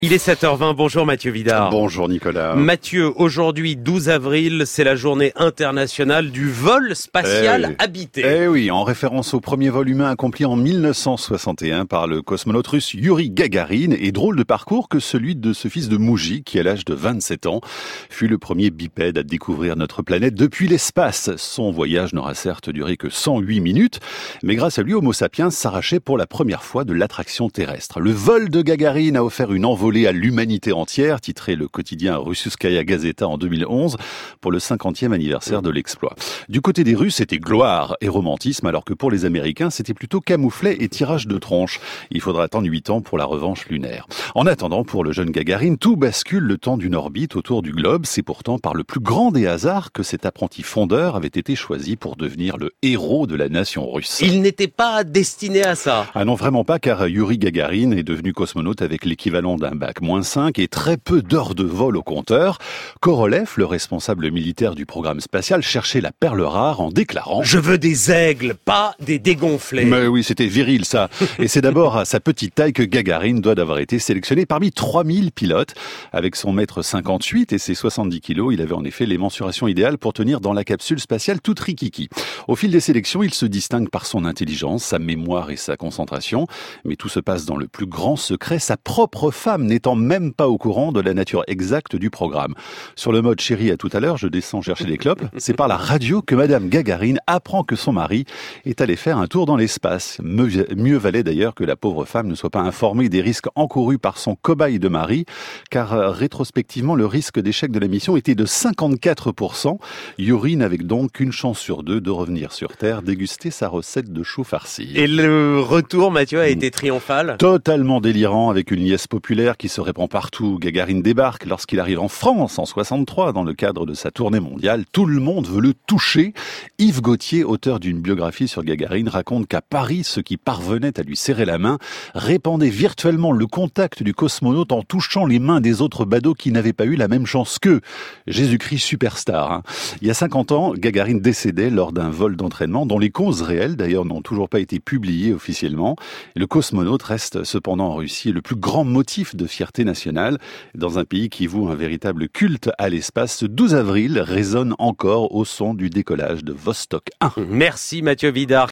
Il est 7h20, bonjour Mathieu Vidard. Bonjour Nicolas. Mathieu, aujourd'hui 12 avril, c'est la journée internationale du vol spatial habité. Eh oui, en référence au premier vol humain accompli en 1961 par le cosmonaute russe Yuri Gagarin, et drôle de parcours que celui de ce fils de Moujik qui à l'âge de 27 ans fut le premier bipède à découvrir notre planète depuis l'espace. Son voyage n'aura certes duré que 108 minutes, mais grâce à lui Homo sapiens s'arrachait pour la première fois de l'attraction terrestre. Le vol de Gagarin a offert une envolée à l'humanité entière, titré le quotidien Russkoaya Gazeta en 2011 pour le 50e anniversaire de l'exploit. Du côté des Russes, c'était gloire et romantisme, alors que pour les Américains, c'était plutôt camouflet et tirage de tronche. Il faudra attendre 8 ans pour la revanche lunaire. En attendant, pour le jeune Gagarin, tout bascule le temps d'une orbite autour du globe. C'est pourtant par le plus grand des hasards que cet apprenti fondeur avait été choisi pour devenir le héros de la nation russe. Il n'était pas destiné à ça. Ah non, vraiment pas, car Yuri Gagarin est devenu cosmonaute avec l'équivalent d'un Bac-5 et très peu d'heures de vol au compteur. Korolev, le responsable militaire du programme spatial, cherchait la perle rare en déclarant « Je veux des aigles, pas des dégonflés ». Mais oui, c'était viril ça. Et c'est d'abord à sa petite taille que Gagarin doit d'avoir été sélectionné parmi 3000 pilotes. Avec son mètre 58 et ses 70 kilos, il avait en effet les mensurations idéales pour tenir dans la capsule spatiale toute rikiki. Au fil des sélections, il se distingue par son intelligence, sa mémoire et sa concentration. Mais tout se passe dans le plus grand secret, sa propre femme n'étant même pas au courant de la nature exacte du programme. Sur le mode chérie à tout à l'heure, je descends chercher des clopes. C'est par la radio que Madame Gagarin apprend que son mari est allé faire un tour dans l'espace. Mieux valait d'ailleurs que la pauvre femme ne soit pas informée des risques encourus par son cobaye de mari, car rétrospectivement, le risque d'échec de la mission était de 54%. Yuri n'avait donc qu'une chance sur deux de revenir sur Terre, déguster sa recette de chou farci. Et le retour, Mathieu, a été triomphal ? Totalement délirant, avec une liesse populaire qui se répand partout. Gagarin débarque lorsqu'il arrive en France en 63 dans le cadre de sa tournée mondiale. Tout le monde veut le toucher. Yves Gauthier, auteur d'une biographie sur Gagarin, raconte qu'à Paris, ceux qui parvenaient à lui serrer la main répandaient virtuellement le contact du cosmonaute en touchant les mains des autres badauds qui n'avaient pas eu la même chance qu'eux. Jésus-Christ superstar. Hein. Il y a 50 ans, Gagarin décédait lors d'un vol d'entraînement dont les causes réelles, d'ailleurs, n'ont toujours pas été publiées officiellement. Le cosmonaute reste cependant en Russie le plus grand motif de fierté nationale. Dans un pays qui voue un véritable culte à l'espace, ce 12 avril résonne encore au son du décollage de Vostok 1. Merci Mathieu Vidard.